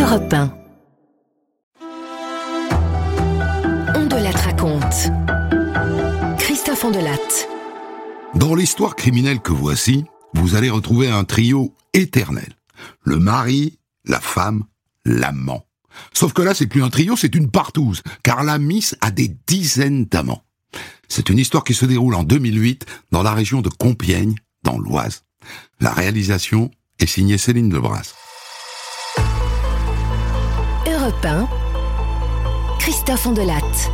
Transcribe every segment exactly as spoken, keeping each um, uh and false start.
Europe un. On de la raconte. Christophe Ondelatte. Dans l'histoire criminelle que voici, vous allez retrouver un trio éternel. Le mari, la femme, l'amant. Sauf que là, c'est plus un trio, c'est une partouze, car la miss a des dizaines d'amants. C'est une histoire qui se déroule en deux mille huit, dans la région de Compiègne, dans l'Oise. La réalisation est signée Céline Lebras. Europe un, Christophe Ondelatte.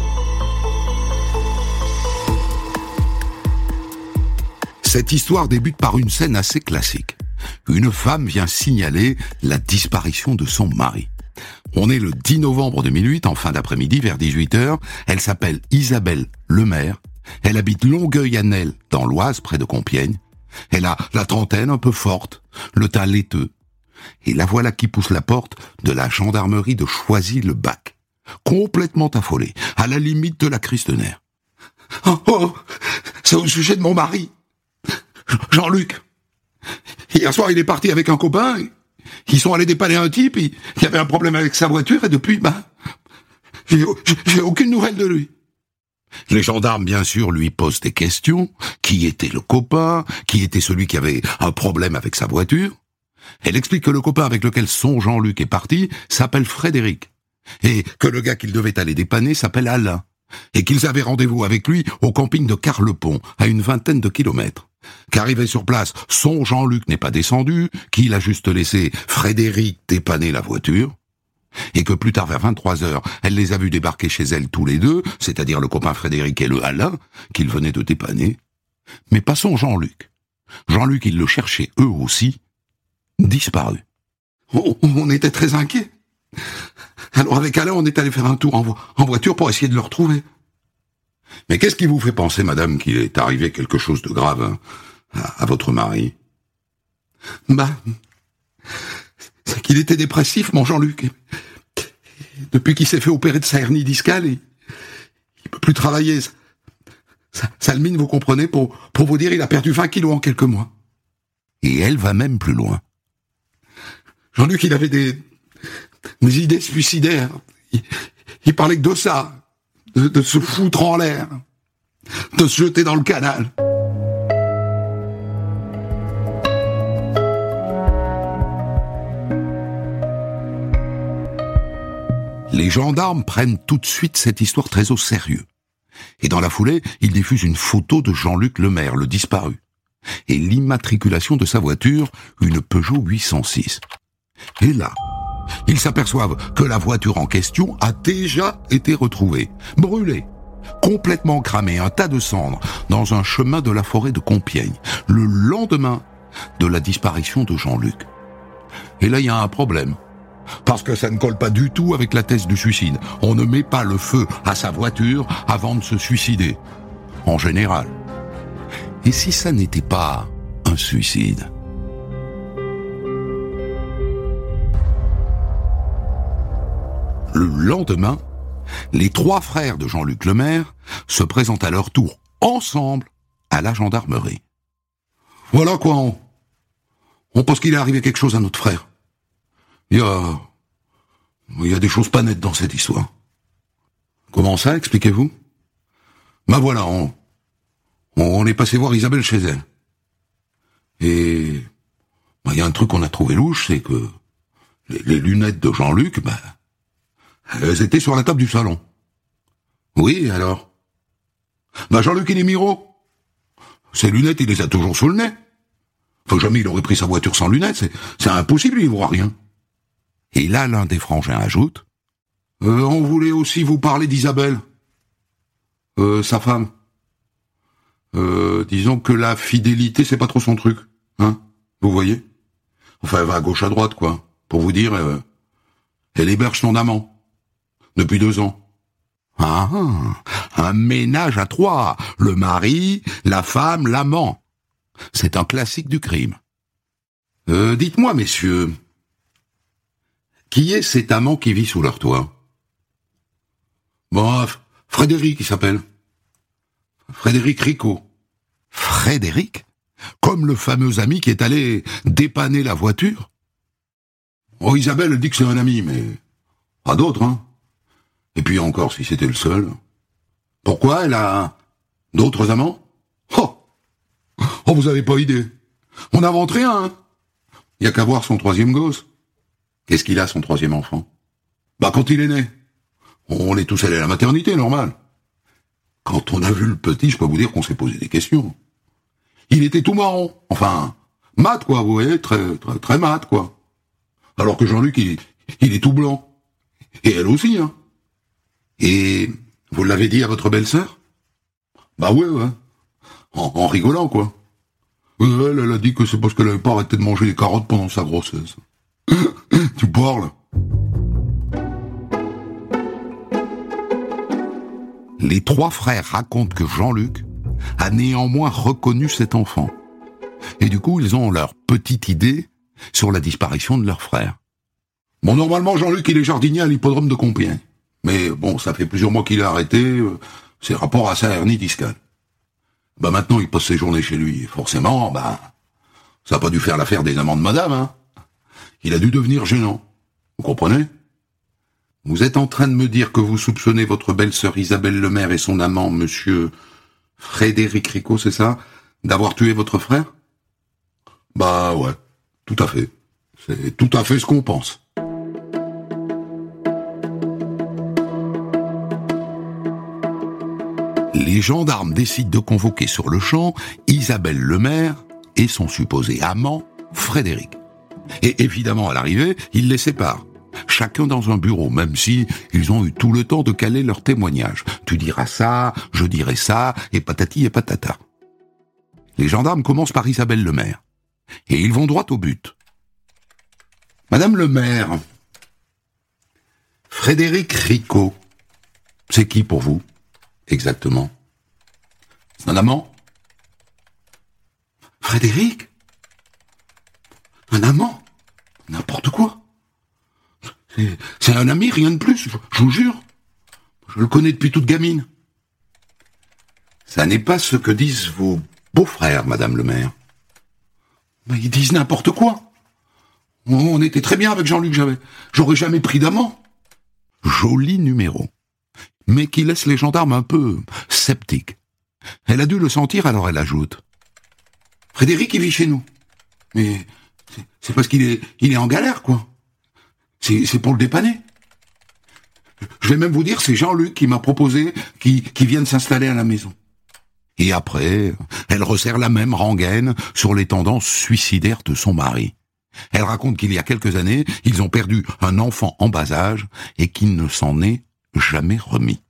Cette histoire débute par une scène assez classique. Une femme vient signaler la disparition de son mari. On est le dix novembre deux mille huit, en fin d'après-midi, vers dix-huit heures. Elle s'appelle Isabelle Lemaire. Elle habite Longueuil-Annel, dans l'Oise, près de Compiègne. Elle a la trentaine, un peu forte, le teint laiteux. Et la voilà qui pousse la porte de la gendarmerie de Choisy-le-Bac. Complètement affolée, à la limite de la crise de nerfs. « Oh, oh, c'est au sujet de mon mari, Jean-Luc. Hier soir, il est parti avec un copain. Ils sont allés dépanner un type. Il y avait un problème avec sa voiture et depuis, bah, j'ai, j'ai aucune nouvelle de lui. » Les gendarmes, bien sûr, lui posent des questions. Qui était le copain? Qui était celui qui avait un problème avec sa voiture? Elle explique que le copain avec lequel son Jean-Luc est parti s'appelle Frédéric. Et que le gars qu'il devait aller dépanner s'appelle Alain. Et qu'ils avaient rendez-vous avec lui au camping de Carlepont, à une vingtaine de kilomètres. Qu'arrivé sur place, son Jean-Luc n'est pas descendu, qu'il a juste laissé Frédéric dépanner la voiture, et que plus tard, vers vingt-trois heures, elle les a vus débarquer chez elle tous les deux, c'est-à-dire le copain Frédéric et le Alain, qu'il venait de dépanner, mais pas son Jean-Luc. Jean-Luc, ils le cherchaient eux aussi, disparu. On, on était très inquiets. Alors avec Alain, on est allé faire un tour en, vo- en voiture pour essayer de le retrouver. Mais qu'est-ce qui vous fait penser, madame, qu'il est arrivé quelque chose de grave hein, à, à votre mari? Bah, c'est qu'il était dépressif, mon Jean-Luc. Depuis qu'il s'est fait opérer de sa hernie discale, il, il peut plus travailler. Ça, ça, ça le mine, vous comprenez, pour, pour vous dire, il a perdu vingt kilos en quelques mois. Et elle va même plus loin. Jean-Luc, il avait des, des idées suicidaires. Il, il parlait que de ça. De, de se foutre en l'air, de se jeter dans le canal. Les gendarmes prennent tout de suite cette histoire très au sérieux. Et dans la foulée, ils diffusent une photo de Jean-Luc Lemaire, le disparu, et l'immatriculation de sa voiture, une Peugeot huit cent six. Et là, ils s'aperçoivent que la voiture en question a déjà été retrouvée, brûlée, complètement cramée, un tas de cendres, dans un chemin de la forêt de Compiègne, le lendemain de la disparition de Jean-Luc. Et là, il y a un problème, parce que ça ne colle pas du tout avec la thèse du suicide. On ne met pas le feu à sa voiture avant de se suicider, en général. Et si ça n'était pas un suicide ? Le lendemain, les trois frères de Jean-Luc Lemaire se présentent à leur tour, ensemble, à la gendarmerie. Voilà quoi, on, on pense qu'il est arrivé quelque chose à notre frère. Il y a, il y a des choses pas nettes dans cette histoire. Comment ça, expliquez-vous? Ben voilà, on, on est passé voir Isabelle chez elle. Et, ben, il y a un truc qu'on a trouvé louche, c'est que les, les lunettes de Jean-Luc, ben, elles étaient sur la table du salon. Oui, alors? Bah, Jean-Luc, il est miro. Ses lunettes, il les a toujours sous le nez. Faut jamais il aurait pris sa voiture sans lunettes, c'est, c'est impossible, il voit rien. Et là, l'un des frangins ajoute, euh, on voulait aussi vous parler d'Isabelle. Euh, sa femme. Euh, disons que la fidélité, c'est pas trop son truc, hein? Vous voyez? Enfin, elle va à gauche à droite, quoi. Pour vous dire, euh, elle héberge son amant. Depuis deux ans. Ah, un ménage à trois. Le mari, la femme, l'amant. C'est un classique du crime. Euh, dites-moi, messieurs, qui est cet amant qui vit sous leur toit? Bon, Frédéric, il s'appelle. Frédéric Ricot. Frédéric? Comme le fameux ami qui est allé dépanner la voiture? Oh, Isabelle dit que c'est un ami, mais pas d'autres, hein. Et puis encore, si c'était le seul. Pourquoi elle a d'autres amants? Oh, oh, vous avez pas idée. On n'invente rien, hein. Il y a qu'à voir son troisième gosse. Qu'est-ce qu'il a, son troisième enfant? Bah, quand il est né. On est tous allés à la maternité, normal. Quand on a vu le petit, je peux vous dire qu'on s'est posé des questions. Il était tout marron. Enfin, mat, quoi, vous voyez, très, très, très mat, quoi. Alors que Jean-Luc, il, il est tout blanc. Et elle aussi, hein. Et vous l'avez dit à votre belle-sœur? Bah ouais, ouais. En, en rigolant, quoi. Elle, elle a dit que c'est parce qu'elle avait pas arrêté de manger les carottes pendant sa grossesse. Tu parles? Les trois frères racontent que Jean-Luc a néanmoins reconnu cet enfant. Et du coup, ils ont leur petite idée sur la disparition de leur frère. Bon, normalement, Jean-Luc, il est jardinier à l'hippodrome de Compiègne. Mais bon, ça fait plusieurs mois qu'il a arrêté, c'est rapport à sa hernie discale. Bah maintenant, il passe ses journées chez lui. Forcément, bah, ça n'a pas dû faire l'affaire des amants de madame, hein. Il a dû devenir gênant. Vous comprenez? Vous êtes en train de me dire que vous soupçonnez votre belle-sœur Isabelle Lemaire et son amant, monsieur Frédéric Ricot, c'est ça, d'avoir tué votre frère? Bah ouais, tout à fait. C'est tout à fait ce qu'on pense. Les gendarmes décident de convoquer sur le champ Isabelle Lemaire et son supposé amant, Frédéric. Et évidemment, à l'arrivée, ils les séparent. Chacun dans un bureau, même si ils ont eu tout le temps de caler leur témoignage. Tu diras ça, je dirai ça, et patati et patata. Les gendarmes commencent par Isabelle Lemaire. Et ils vont droit au but. Madame Lemaire, Frédéric Ricot, c'est qui pour vous, exactement? C'est un amant? Frédéric? Un amant? N'importe quoi. C'est, c'est un ami, rien de plus, je, je vous jure. Je le connais depuis toute gamine. Ça n'est pas ce que disent vos beaux-frères, Madame Lemaire. Mais ils disent n'importe quoi. On était très bien avec Jean-Luc, j'avais, j'aurais jamais pris d'amant. Joli numéro. Mais qui laisse les gendarmes un peu sceptiques. Elle a dû le sentir, alors elle ajoute. Frédéric, il vit chez nous. Mais c'est, c'est parce qu'il est, il est en galère, quoi. C'est, c'est pour le dépanner. Je vais même vous dire, c'est Jean-Luc qui m'a proposé qu'il, qu'il vienne s'installer à la maison. Et après, elle resserre la même rengaine sur les tendances suicidaires de son mari. Elle raconte qu'il y a quelques années, ils ont perdu un enfant en bas âge et qu'il ne s'en est jamais remis.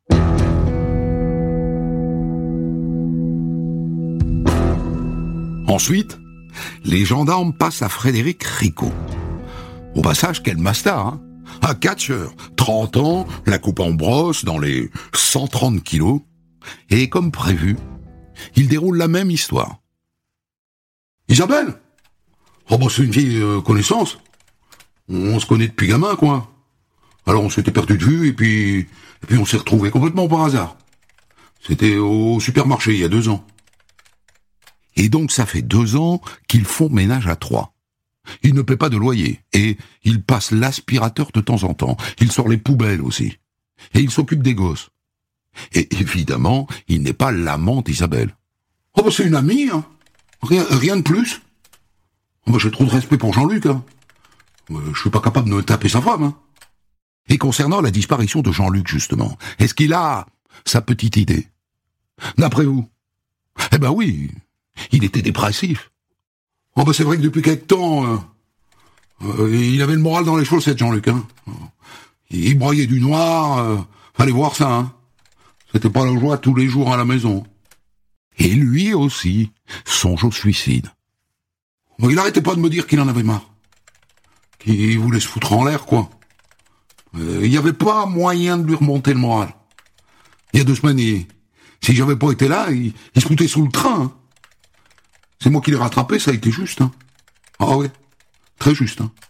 Ensuite, les gendarmes passent à Frédéric Ricot. Au passage, quel masta, hein? Un catcheur, trente ans, la coupe en brosse, dans les cent trente kilos. Et comme prévu, il déroule la même histoire. Isabelle? Oh bah c'est une vieille euh, connaissance. On se connaît depuis gamin, quoi. Alors on s'était perdu de vue, et puis, et puis on s'est retrouvés complètement par hasard. C'était au supermarché, il y a deux ans. Et donc ça fait deux ans qu'ils font ménage à trois. Il ne paie pas de loyer, et il passe l'aspirateur de temps en temps. Il sort les poubelles aussi. Et il s'occupe des gosses. Et évidemment, il n'est pas l'amant d'Isabelle. Oh bah c'est une amie, hein. Rien, rien de plus. Oh bah j'ai trop de respect pour Jean-Luc, hein. Euh, je suis pas capable de me taper sa femme, hein. Et concernant la disparition de Jean-Luc, justement, est-ce qu'il a sa petite idée? D'après vous? Eh ben oui, il était dépressif. Oh bah c'est vrai que depuis quelque temps, euh, euh, il avait le moral dans les chaussettes, Jean-Luc, hein. Il broyait du noir, euh, fallait voir ça, hein. C'était pas la joie tous les jours à la maison. Et lui aussi songe au suicide. Bon, il arrêtait pas de me dire qu'il en avait marre. Qu'il voulait se foutre en l'air, quoi. Euh, il y avait pas moyen de lui remonter le moral. Il y a deux semaines, il, si j'avais pas été là, il, il se foutait sous le train, hein. C'est moi qui l'ai rattrapé, ça a été juste, hein. Ah ouais, très juste, hein.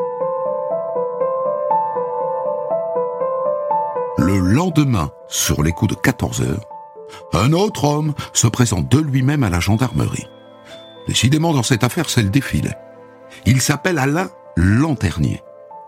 Le lendemain, sur les coups de quatorze heures, un autre homme se présente de lui-même à la gendarmerie. Décidément, dans cette affaire, c'est le défilé. Il s'appelle Alain Lanternier.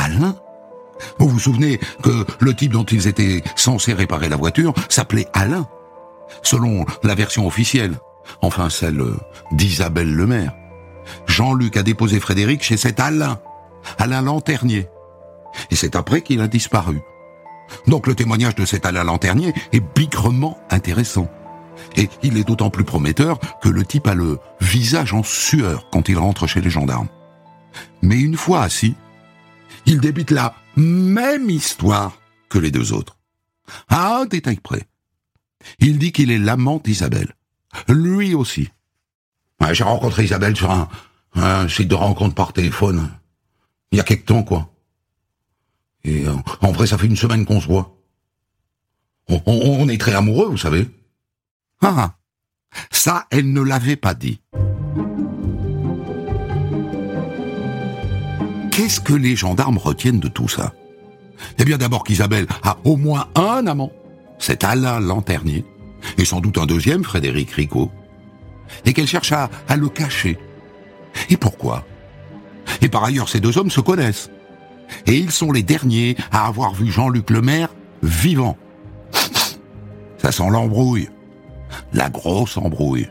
Alain. Vous vous souvenez que le type dont ils étaient censés réparer la voiture s'appelait Alain, selon la version officielle, enfin celle d'Isabelle Lemaire. Jean-Luc a déposé Frédéric chez cet Alain, Alain Lanternier, et c'est après qu'il a disparu. Donc le témoignage de cet Alain Lanternier est bigrement intéressant. Et il est d'autant plus prometteur que le type a le visage en sueur quand il rentre chez les gendarmes. Mais une fois assis, il débite la même histoire que les deux autres. À un détail près. Il dit qu'il est l'amant d'Isabelle. Lui aussi. Ouais, j'ai rencontré Isabelle sur un, un site de rencontre par téléphone. Il y a quelque temps, quoi. Et euh, en vrai, ça fait une semaine qu'on se voit. On, on, on est très amoureux, vous savez. Ah, ça, elle ne l'avait pas dit. Qu'est-ce que les gendarmes retiennent de tout ça? Eh bien, d'abord qu'Isabelle a au moins un amant, c'est Alain Lanternier, et sans doute un deuxième, Frédéric Ricot, et qu'elle cherche à, à le cacher. Et pourquoi? Et par ailleurs, ces deux hommes se connaissent. Et ils sont les derniers à avoir vu Jean-Luc Lemaire vivant. Ça sent l'embrouille. La grosse embrouille.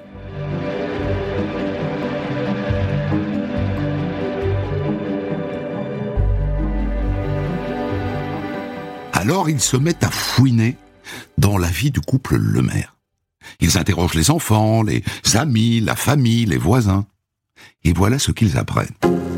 Alors ils se mettent à fouiner dans la vie du couple Lemaire. Ils interrogent les enfants, les amis, la famille, les voisins. Et voilà ce qu'ils apprennent.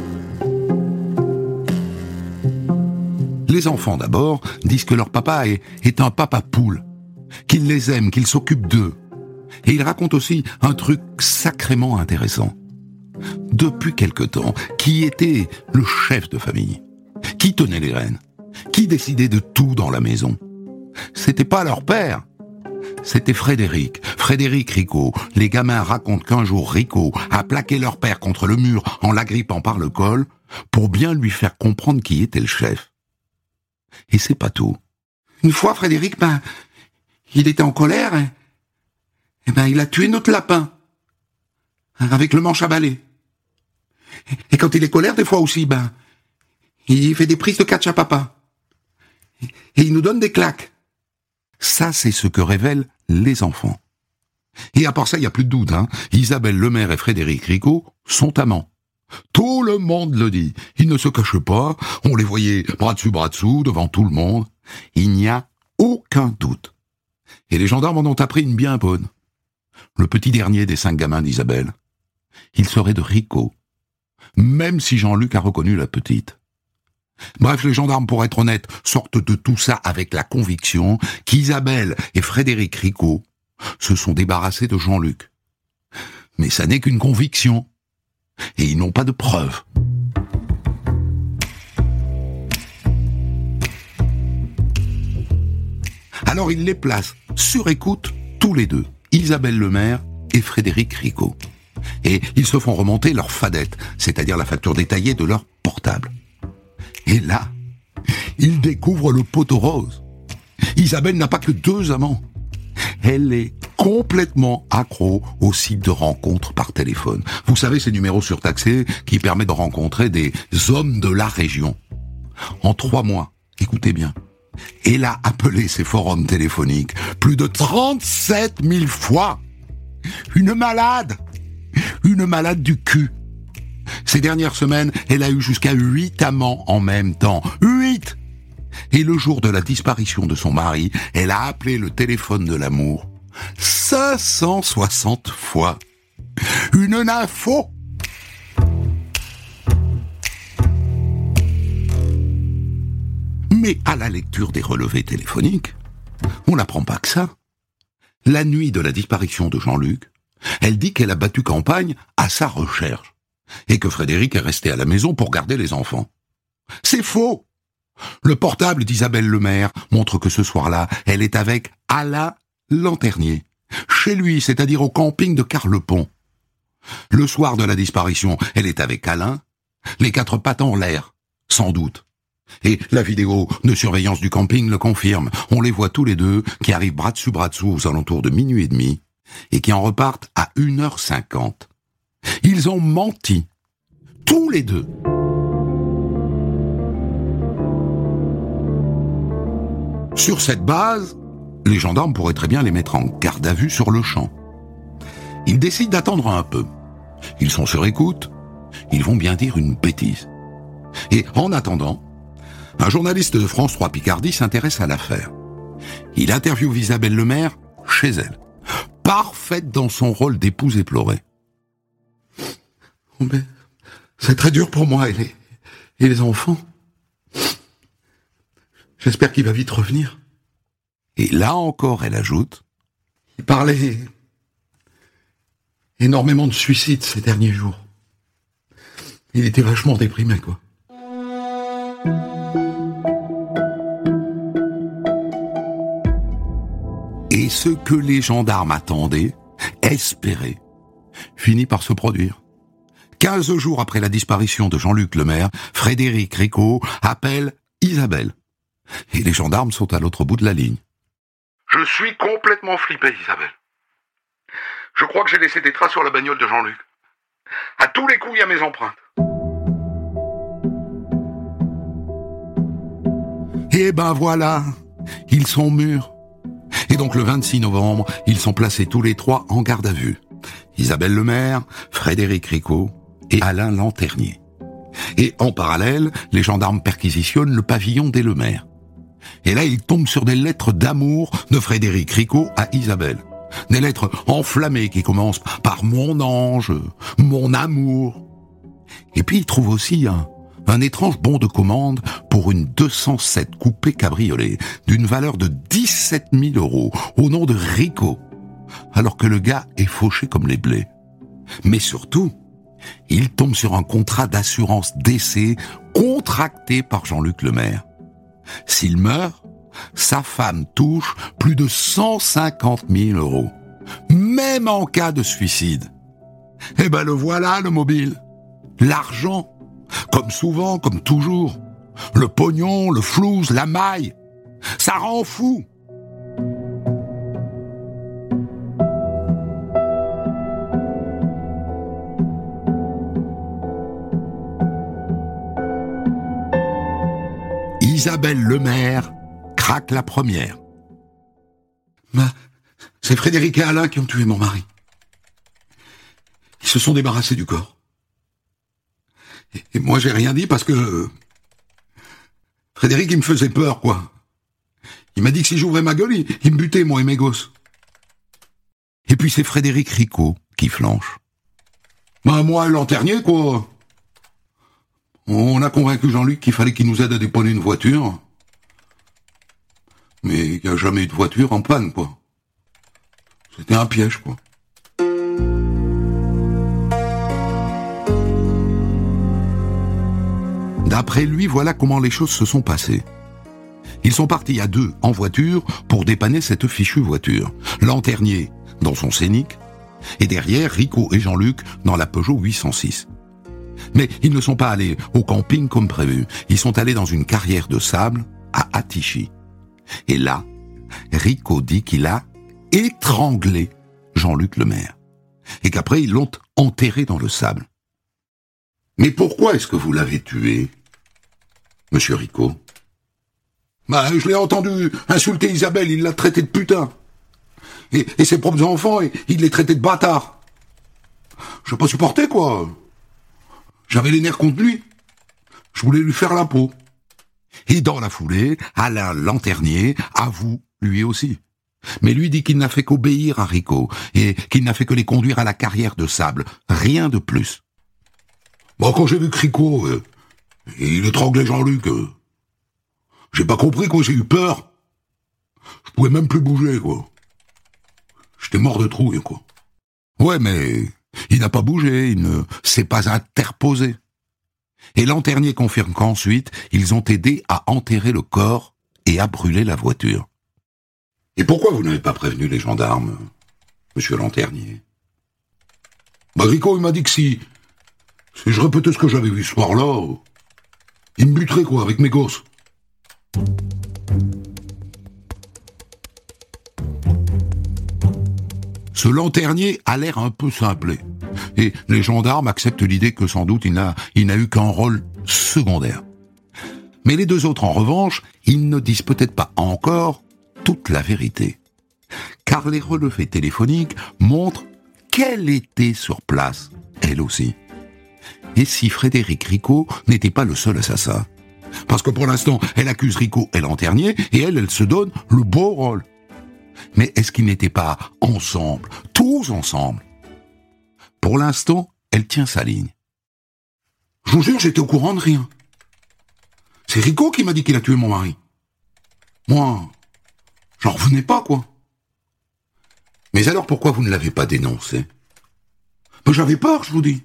Les enfants d'abord disent que leur papa est, est un papa poule, qu'il les aime, qu'il s'occupe d'eux. Et ils racontent aussi un truc sacrément intéressant. Depuis quelque temps, qui était le chef de famille? Qui tenait les rênes? Qui décidait de tout dans la maison? C'était pas leur père, c'était Frédéric, Frédéric Ricot. Les gamins racontent qu'un jour Ricot a plaqué leur père contre le mur en l'agrippant par le col pour bien lui faire comprendre qui était le chef. Et c'est pas tout. Une fois, Frédéric, ben, il était en colère, et, et ben, il a tué notre lapin, avec le manche à balai. Et, et quand il est colère, des fois aussi, ben, il fait des prises de catch à papa. Et, et il nous donne des claques. Ça, c'est ce que révèlent les enfants. Et à part ça, il n'y a plus de doute, hein. Isabelle Lemaire et Frédéric Ricot sont amants. Tout le monde le dit. Ils ne se cachent pas. On les voyait bras dessus, bras dessous, devant tout le monde. Il n'y a aucun doute. Et les gendarmes en ont appris une bien bonne. Le petit dernier des cinq gamins d'Isabelle. Il serait de Ricot. Même si Jean-Luc a reconnu la petite. Bref, les gendarmes, pour être honnêtes, sortent de tout ça avec la conviction qu'Isabelle et Frédéric Ricot se sont débarrassés de Jean-Luc. Mais ça n'est qu'une conviction. Et ils n'ont pas de preuves. Alors ils les placent sur écoute tous les deux, Isabelle Lemaire et Frédéric Ricot. Et ils se font remonter leur fadette, c'est-à-dire la facture détaillée de leur portable. Et là, ils découvrent le poteau rose. Isabelle n'a pas que deux amants. Elle est complètement accro aux sites de rencontres par téléphone. Vous savez, ces numéros surtaxés qui permettent de rencontrer des hommes de la région. En trois mois, écoutez bien, elle a appelé ces forums téléphoniques plus de trente-sept mille fois. Une malade, une malade du cul. Ces dernières semaines, elle a eu jusqu'à huit amants en même temps. Huit! Et le jour de la disparition de son mari, elle a appelé le téléphone de l'amour cinq cent soixante fois. Une nympho! Mais à la lecture des relevés téléphoniques, on n'apprend pas que ça. La nuit de la disparition de Jean-Luc, elle dit qu'elle a battu campagne à sa recherche et que Frédéric est resté à la maison pour garder les enfants. C'est faux! Le portable d'Isabelle Lemaire montre que ce soir-là, elle est avec Alain Lanternier, chez lui, c'est-à-dire au camping de Carlepont. Le soir de la disparition, elle est avec Alain, les quatre pattes en l'air, sans doute. Et la vidéo de surveillance du camping le confirme. On les voit tous les deux qui arrivent bras dessus bras dessous aux alentours de minuit et demi et qui en repartent à une heure cinquante. Ils ont menti. Tous les deux. Sur cette base, les gendarmes pourraient très bien les mettre en garde à vue sur le champ. Ils décident d'attendre un peu. Ils sont sur écoute. Ils vont bien dire une bêtise. Et en attendant, un journaliste de France trois Picardie s'intéresse à l'affaire. Il interviewe Isabelle Lemaire chez elle, parfaite dans son rôle d'épouse éplorée. Oh mais c'est très dur pour moi et les, et les enfants. J'espère qu'il va vite revenir. Et là encore, elle ajoute, il parlait énormément de suicides ces derniers jours. Il était vachement déprimé, quoi. Et ce que les gendarmes attendaient, espéraient, finit par se produire. Quinze jours après la disparition de Jean-Luc Lemaire, Frédéric Ricot appelle Isabelle. Et les gendarmes sont à l'autre bout de la ligne. Je suis complètement flippé, Isabelle. Je crois que j'ai laissé des traces sur la bagnole de Jean-Luc. À tous les coups, il y a mes empreintes. Et ben voilà, ils sont mûrs. Et donc le vingt-six novembre, ils sont placés tous les trois en garde à vue. Isabelle Lemaire, Frédéric Ricot et Alain Lanternier. Et en parallèle, les gendarmes perquisitionnent le pavillon des Lemaire. Et là, ils tombent sur des lettres d'amour de Frédéric Ricot à Isabelle. Des lettres enflammées qui commencent par « mon ange »,« mon amour ». Et puis ils trouvent aussi un, un étrange bon de commande pour une deux cent sept coupé cabriolet d'une valeur de dix-sept mille euros au nom de Ricot, alors que le gars est fauché comme les blés. Mais surtout, ils tombent sur un contrat d'assurance décès contracté par Jean-Luc Lemaire. S'il meurt, sa femme touche plus de cent cinquante mille euros, même en cas de suicide. Eh ben le voilà, le mobile. L'argent, comme souvent, comme toujours. Le pognon, le flouze, la maille. Ça rend fou. Isabelle Lemaire craque la première. Bah, c'est Frédéric et Alain qui ont tué mon mari. Ils se sont débarrassés du corps. Et, et moi, j'ai rien dit parce que... Frédéric, il me faisait peur, quoi. Il m'a dit que si j'ouvrais ma gueule, il, il me butait, moi et mes gosses. Et puis c'est Frédéric Ricot qui flanche. Bah, moi et Lanternier, quoi. On a convaincu Jean-Luc qu'il fallait qu'il nous aide à dépanner une voiture. Mais il n'y a jamais eu de voiture en panne, quoi. C'était un piège, quoi. D'après lui, voilà comment les choses se sont passées. Ils sont partis à deux en voiture pour dépanner cette fichue voiture. Lanternier dans son Scénic et derrière Ricot et Jean-Luc dans la Peugeot huit cent six. Mais ils ne sont pas allés au camping comme prévu. Ils sont allés dans une carrière de sable à Attichy. Et là, Ricot dit qu'il a étranglé Jean-Luc Lemaire. Et qu'après, ils l'ont enterré dans le sable. Mais pourquoi est-ce que vous l'avez tué, monsieur Ricot? Bah, je l'ai entendu insulter Isabelle, il l'a traité de putain. Et, et ses propres enfants, il les traitait de bâtards. Je n'ai pas supporté, quoi. J'avais les nerfs contre lui. Je voulais lui faire la peau. Et dans la foulée, Alain Lanternier avoue lui aussi. Mais lui dit qu'il n'a fait qu'obéir à Ricot et qu'il n'a fait que les conduire à la carrière de sable. Rien de plus. Bon, quand j'ai vu que Ricot, euh, il étranglait Jean-Luc, euh, j'ai pas compris, quoi, j'ai eu peur. Je pouvais même plus bouger, quoi. J'étais mort de trouille, quoi. Ouais, mais... il n'a pas bougé, il ne s'est pas interposé. Et Lanternier confirme qu'ensuite, ils ont aidé à enterrer le corps et à brûler la voiture. Et pourquoi vous n'avez pas prévenu les gendarmes, monsieur Lanternier? Bah, Ricot, il m'a dit que si, si je répétais ce que j'avais vu ce soir-là, il me buterait, quoi, avec mes gosses. Ce Lanternier a l'air un peu simplé. Et les gendarmes acceptent l'idée que sans doute il n'a, il n'a eu qu'un rôle secondaire. Mais les deux autres, en revanche, ils ne disent peut-être pas encore toute la vérité. Car les relevés téléphoniques montrent qu'elle était sur place, elle aussi. Et si Frédéric Ricot n'était pas le seul assassin? Parce que pour l'instant, elle accuse Ricot et Lanternier, et elle, elle se donne le beau rôle. Mais est-ce qu'ils n'étaient pas ensemble, tous ensemble? Pour l'instant, elle tient sa ligne. Je vous jure, j'étais au courant de rien. C'est Ricot qui m'a dit qu'il a tué mon mari. Moi, j'en revenais pas, quoi. Mais alors pourquoi vous ne l'avez pas dénoncé? Ben, j'avais peur, je vous dis.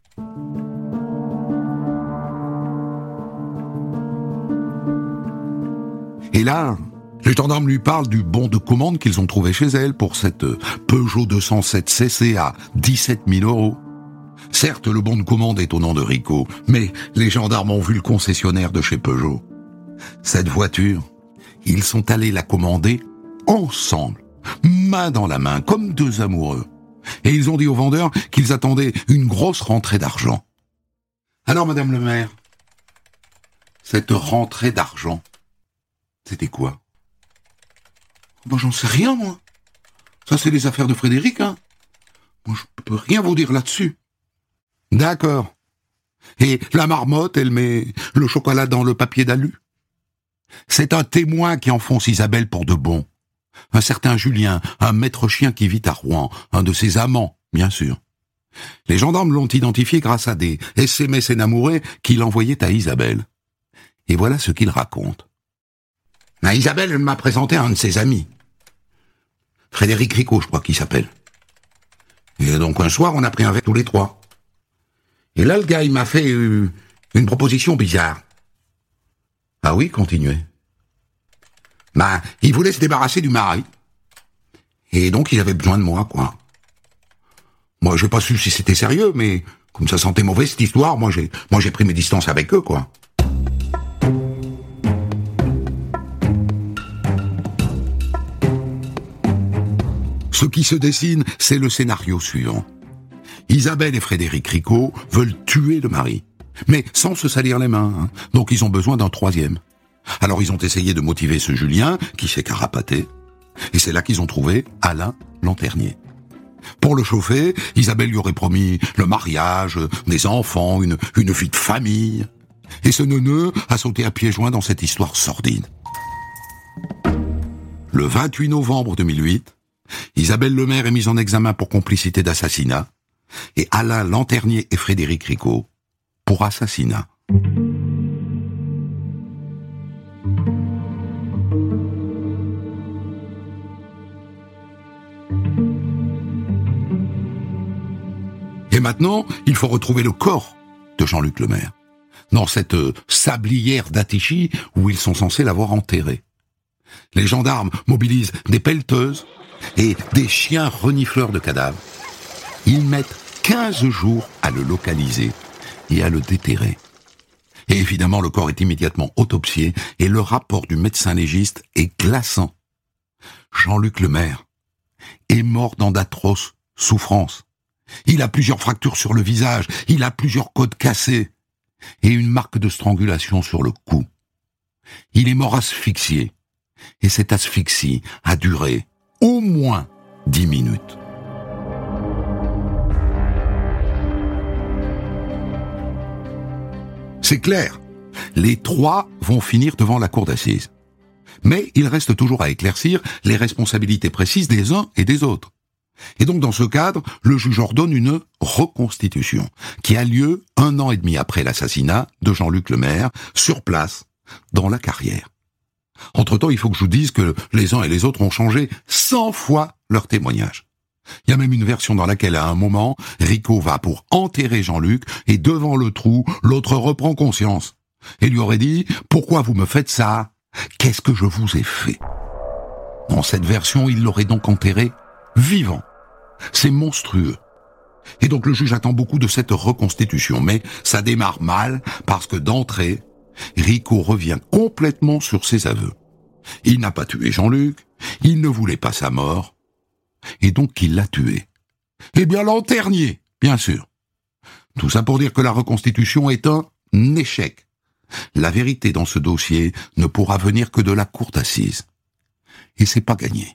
Et là, les gendarmes lui parlent du bon de commande qu'ils ont trouvé chez elle pour cette Peugeot deux cent sept C C à dix-sept mille euros. Certes, le bon de commande est au nom de Ricot, mais les gendarmes ont vu le concessionnaire de chez Peugeot. Cette voiture, ils sont allés la commander ensemble, main dans la main, comme deux amoureux. Et ils ont dit au vendeur qu'ils attendaient une grosse rentrée d'argent. Alors, madame le maire, cette rentrée d'argent, c'était quoi? Ben, j'en sais rien, moi. Ça, c'est les affaires de Frédéric, hein. Moi, je peux rien vous dire là-dessus. D'accord. Et la marmotte, elle met le chocolat dans le papier d'alu. C'est un témoin qui enfonce Isabelle pour de bon. Un certain Julien, un maître chien qui vit à Rouen, un de ses amants, bien sûr. Les gendarmes l'ont identifié grâce à des S M S énamourés qu'il envoyait à Isabelle. Et voilà ce qu'il raconte. Ah, Isabelle m'a présenté un de ses amis. Frédéric Ricot, je crois qu'il s'appelle. Et donc un soir, on a pris un verre tous les trois. Et là, le gars, il m'a fait euh, une proposition bizarre. Ah oui, continuez. Ben, il voulait se débarrasser du mari. Et donc, il avait besoin de moi, quoi. Moi, j'ai pas su si c'était sérieux, mais comme ça sentait mauvais, cette histoire, moi, j'ai, moi, j'ai pris mes distances avec eux, quoi. Ce qui se dessine, c'est le scénario suivant. Isabelle et Frédéric Ricot veulent tuer le mari, mais sans se salir les mains, hein. Donc ils ont besoin d'un troisième. Alors ils ont essayé de motiver ce Julien, qui s'est carapaté, et c'est là qu'ils ont trouvé Alain Lanternier. Pour le chauffer, Isabelle lui aurait promis le mariage, des enfants, une, une vie de famille. Et ce neuneu a sauté à pieds joints dans cette histoire sordide. Le vingt-huit novembre deux mille huit, Isabelle Lemaire est mise en examen pour complicité d'assassinat, et Alain Lanternier et Frédéric Ricot pour assassinat. Et maintenant, il faut retrouver le corps de Jean-Luc Lemaire, dans cette sablière d'Attichy où ils sont censés l'avoir enterré. Les gendarmes mobilisent des pelleteuses et des chiens renifleurs de cadavres. Ils mettent quinze jours à le localiser et à le déterrer. Et évidemment, le corps est immédiatement autopsié et le rapport du médecin légiste est glaçant. Jean-Luc Lemaire est mort dans d'atroces souffrances. Il a plusieurs fractures sur le visage, il a plusieurs côtes cassées et une marque de strangulation sur le cou. Il est mort asphyxié et cette asphyxie a duré au moins dix minutes. C'est clair, les trois vont finir devant la cour d'assises. Mais il reste toujours à éclaircir les responsabilités précises des uns et des autres. Et donc dans ce cadre, le juge ordonne une reconstitution qui a lieu un an et demi après l'assassinat de Jean-Luc Lemaire, sur place, dans la carrière. Entre-temps, il faut que je vous dise que les uns et les autres ont changé cent fois leur témoignage. Il y a même une version dans laquelle, à un moment, Ricot va pour enterrer Jean-Luc, et devant le trou, l'autre reprend conscience. Et lui aurait dit « Pourquoi vous me faites ça? Qu'est-ce que je vous ai fait ?» Dans cette version, il l'aurait donc enterré vivant. C'est monstrueux. Et donc le juge attend beaucoup de cette reconstitution, mais ça démarre mal, parce que d'entrée, Ricot revient complètement sur ses aveux. Il n'a pas tué Jean-Luc, il ne voulait pas sa mort, et donc il l'a tué. Eh bien, Lanternier, bien sûr. Tout ça pour dire que la reconstitution est un échec. la vérité dans ce dossier ne pourra venir que de la cour d'assises. Et c'est pas gagné.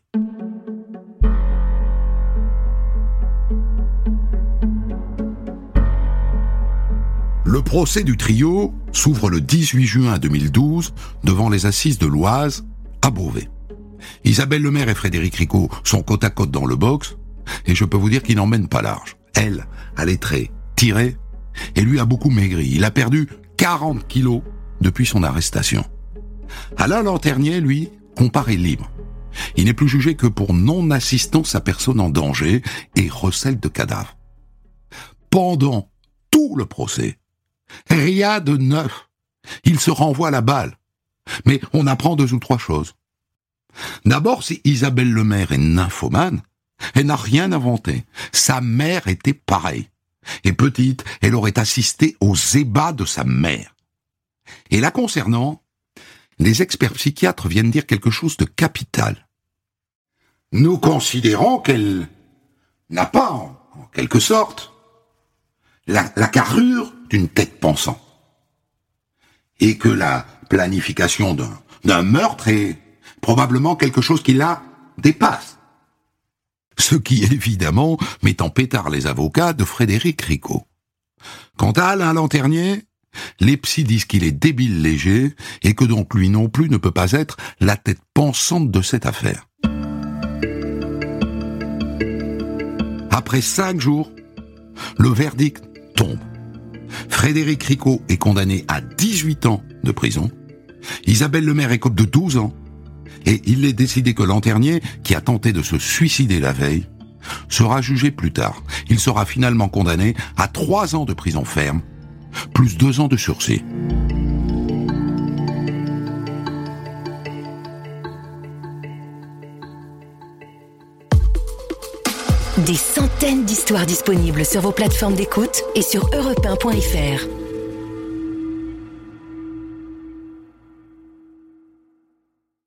Le procès du trio s'ouvre le dix-huit juin deux mille douze devant les assises de l'Oise, à Beauvais. Isabelle Lemaire et Frédéric Ricot sont côte à côte dans le box, et je peux vous dire qu'ils n'en mènent pas large. Elle a les traits tirés, et lui a beaucoup maigri. Il a perdu quarante kilos depuis son arrestation. Alain Lanternier, lui, comparaît libre. Il n'est plus jugé que pour non-assistance à personne en danger et recel de cadavres. Pendant tout le procès, rien de neuf. Il se renvoie la balle. Mais on apprend deux ou trois choses. D'abord, si Isabelle Lemaire est nymphomane, elle n'a rien inventé. Sa mère était pareille. Et petite, elle aurait assisté aux ébats de sa mère. Et là concernant, les experts psychiatres viennent dire quelque chose de capital. Nous considérons qu'elle n'a pas, en, en quelque sorte, la, la carrure d'une tête pensante. Et que la planification d'un, d'un meurtre est probablement quelque chose qui la dépasse. Ce qui, évidemment, met en pétard les avocats de Frédéric Ricot. Quant à Alain Lanternier, les psys disent qu'il est débile léger et que donc lui non plus ne peut pas être la tête pensante de cette affaire. Après cinq jours, le verdict tombe. Frédéric Ricot est condamné à dix-huit ans de prison. Isabelle Lemaire écope de douze ans. Et il est décidé que Lanternier, qui a tenté de se suicider la veille, sera jugé plus tard. Il sera finalement condamné à trois ans de prison ferme, plus deux ans de sursis. Des centaines d'histoires disponibles sur vos plateformes d'écoute et sur europe un point f r.